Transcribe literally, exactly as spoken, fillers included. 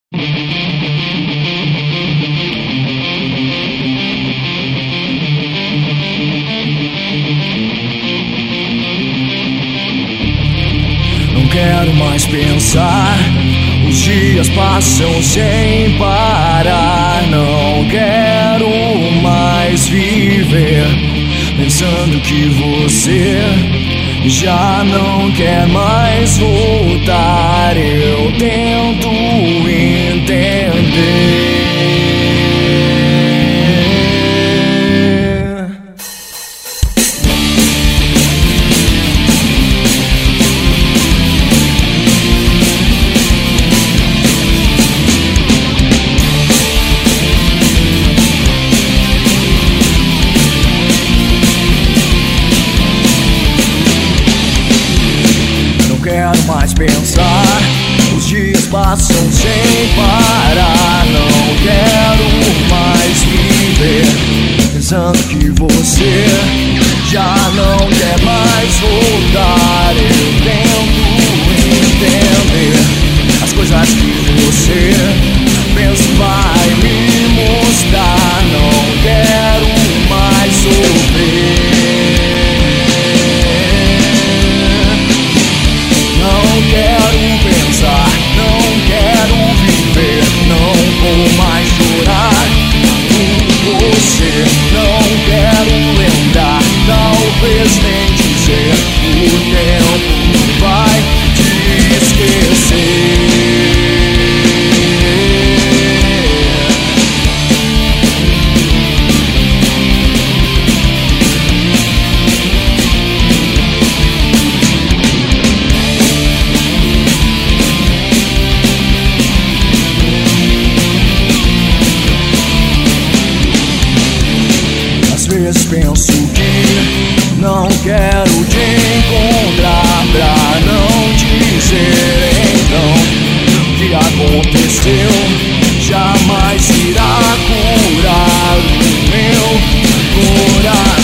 Não quero mais pensar, os dias passam sem parar. Não quero mais viver pensando que você já não quer mais voltar. Eu tento entender. Quero mais pensar, os dias passam sem parar. Não quero mais viver pensando que você já não quer mais voltar. Eu tento entender as coisas que você pensa vai me mostrar. Não quero mais sofrer. Não quero pensar, não quero viver, não vou mais chorar por você. Não quero lembrar, talvez nem dizer. O tempo vai te esquecer. Penso que não quero te encontrar pra não dizer então o que aconteceu jamais irá curar o meu coração.